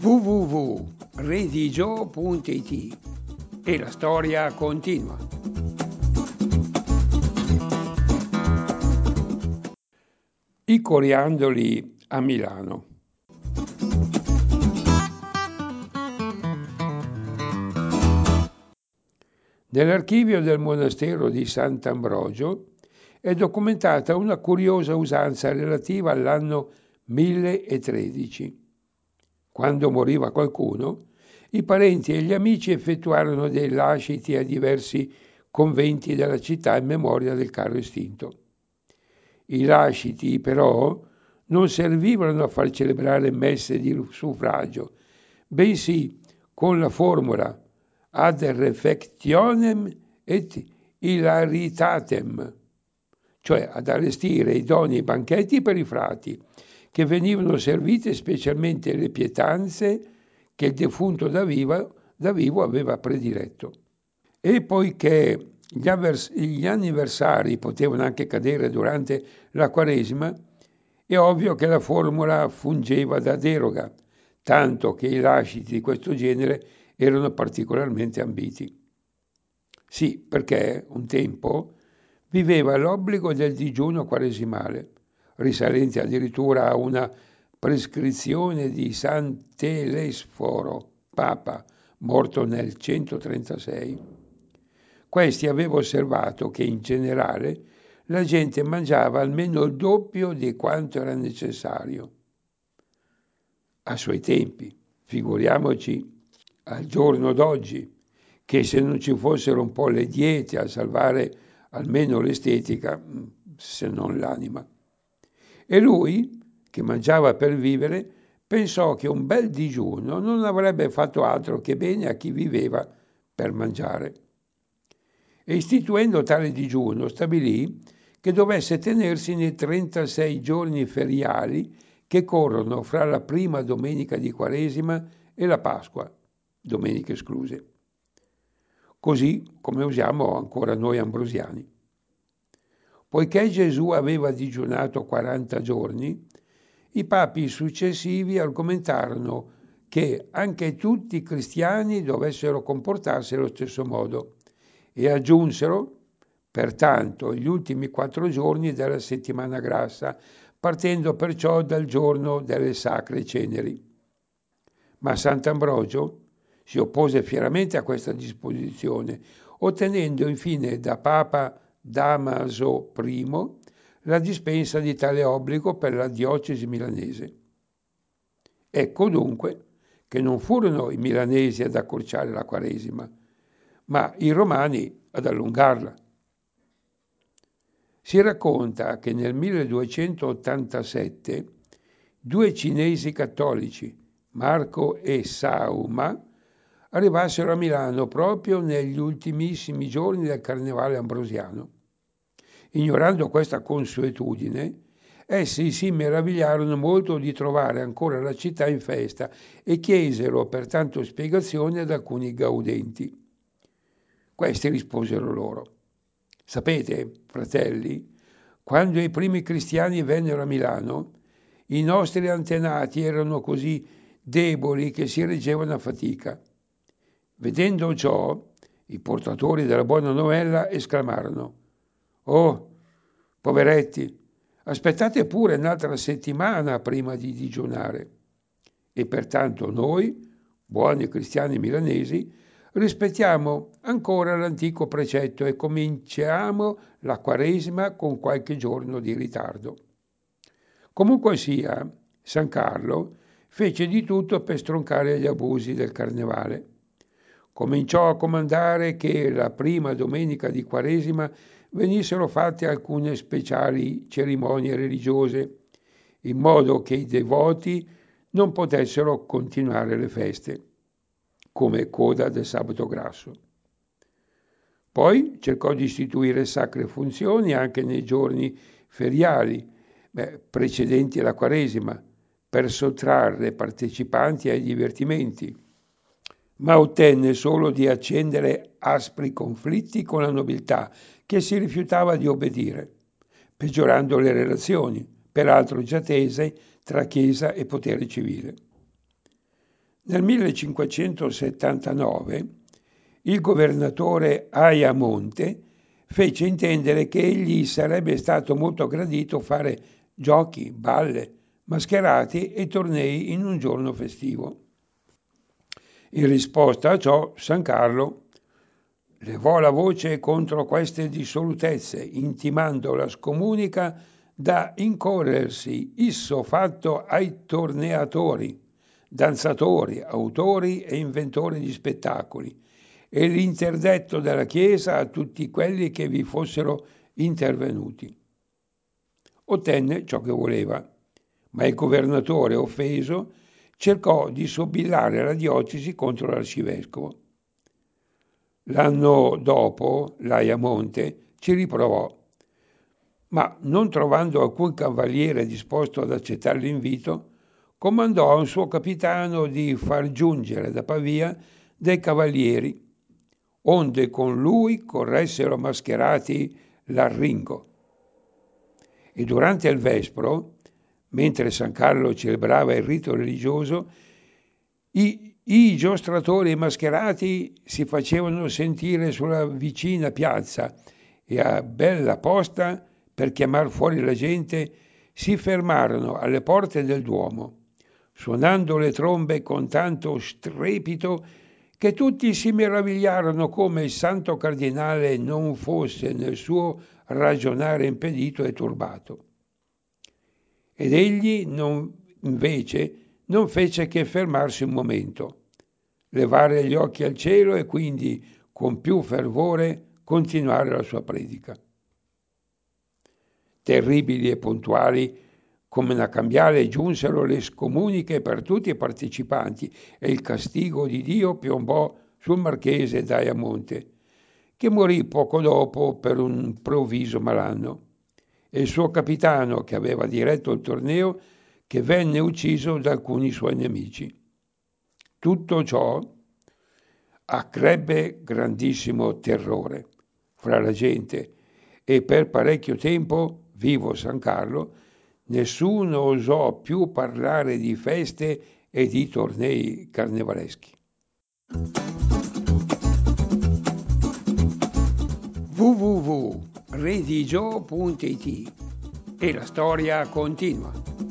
www.redigio.it e la storia continua. I coriandoli a Milano. Nell'archivio del monastero di Sant'Ambrogio è documentata una curiosa usanza relativa all'anno 1013. Quando moriva qualcuno, i parenti e gli amici effettuarono dei lasciti a diversi conventi della città in memoria del caro estinto. I lasciti, però, non servivano a far celebrare messe di suffragio, bensì con la formula ad refectionem et hilaritatem, cioè ad allestire idonei banchetti per i frati, che venivano servite specialmente le pietanze che il defunto da vivo aveva prediletto. E poiché gli anniversari potevano anche cadere durante la Quaresima, è ovvio che la formula fungeva da deroga, tanto che i lasciti di questo genere erano particolarmente ambiti. Sì, perché un tempo viveva l'obbligo del digiuno quaresimale, risalente addirittura a una prescrizione di San Telesforo, Papa, morto nel 136. Questi aveva osservato che in generale la gente mangiava almeno il doppio di quanto era necessario. A suoi tempi, figuriamoci al giorno d'oggi, che se non ci fossero un po' le diete a salvare almeno l'estetica, se non l'anima. E lui, che mangiava per vivere, pensò che un bel digiuno non avrebbe fatto altro che bene a chi viveva per mangiare. E istituendo tale digiuno stabilì che dovesse tenersi nei 36 giorni feriali che corrono fra la prima domenica di Quaresima e la Pasqua, domeniche escluse, così come usiamo ancora noi ambrosiani. Poiché Gesù aveva digiunato 40 giorni, i papi successivi argomentarono che anche tutti i cristiani dovessero comportarsi allo stesso modo e aggiunsero, pertanto, gli ultimi 4 giorni della settimana grassa, partendo perciò dal giorno delle sacre ceneri. Ma Sant'Ambrogio si oppose fieramente a questa disposizione, ottenendo infine da Papa Damaso I la dispensa di tale obbligo per la diocesi milanese. Ecco dunque che non furono i milanesi ad accorciare la Quaresima, ma i romani ad allungarla. Si racconta che nel 1287 2 cinesi cattolici, Marco e Sauma, arrivassero a Milano proprio negli ultimissimi giorni del Carnevale ambrosiano. Ignorando questa consuetudine, essi si meravigliarono molto di trovare ancora la città in festa e chiesero pertanto spiegazioni ad alcuni gaudenti. Questi risposero loro: «Sapete, fratelli, quando i primi cristiani vennero a Milano, i nostri antenati erano così deboli che si reggevano a fatica. Vedendo ciò, i portatori della buona novella esclamarono: «Oh, poveretti, aspettate pure un'altra settimana prima di digiunare». E pertanto noi, buoni cristiani milanesi, rispettiamo ancora l'antico precetto e cominciamo la Quaresima con qualche giorno di ritardo. Comunque sia, San Carlo fece di tutto per stroncare gli abusi del Carnevale. Cominciò a comandare che la prima domenica di Quaresima venissero fatte alcune speciali cerimonie religiose, in modo che i devoti non potessero continuare le feste, come coda del sabato grasso. Poi cercò di istituire sacre funzioni anche nei giorni feriali, precedenti alla Quaresima, per sottrarre partecipanti ai divertimenti, ma ottenne solo di accendere aspri conflitti con la nobiltà, che si rifiutava di obbedire, peggiorando le relazioni, peraltro già tese, tra Chiesa e potere civile. Nel 1579 il governatore Ayamonte fece intendere che gli sarebbe stato molto gradito fare giochi, balle, mascherate e tornei in un giorno festivo. In risposta a ciò, San Carlo levò la voce contro queste dissolutezze, intimando la scomunica da incorrersi isso fatto ai torneatori, danzatori, autori e inventori di spettacoli, e l'interdetto della Chiesa a tutti quelli che vi fossero intervenuti. Ottenne ciò che voleva, ma il governatore offeso cercò di sobillare la diocesi contro l'arcivescovo. L'anno dopo, l'Aiamonte ci riprovò, ma non trovando alcun cavaliere disposto ad accettare l'invito, comandò a un suo capitano di far giungere da Pavia dei cavalieri, onde con lui corressero mascherati l'Arringo. E durante il vespro, mentre San Carlo celebrava il rito religioso, i giostratori mascherati si facevano sentire sulla vicina piazza e a bella posta per chiamar fuori la gente si fermarono alle porte del Duomo, suonando le trombe con tanto strepito che tutti si meravigliarono come il santo cardinale non fosse nel suo ragionare impedito e turbato. Ed egli invece non fece che fermarsi un momento, levare gli occhi al cielo e quindi con più fervore continuare la sua predica. Terribili e puntuali come una cambiale giunsero le scomuniche per tutti i partecipanti e il castigo di Dio piombò sul marchese d'Aiamonte, che morì poco dopo per un improvviso malanno, e il suo capitano, che aveva diretto il torneo, che venne ucciso da alcuni suoi nemici. Tutto ciò accrebbe grandissimo terrore fra la gente e per parecchio tempo, vivo San Carlo, nessuno osò più parlare di feste e di tornei carnevaleschi. www.redigio.it e la storia continua.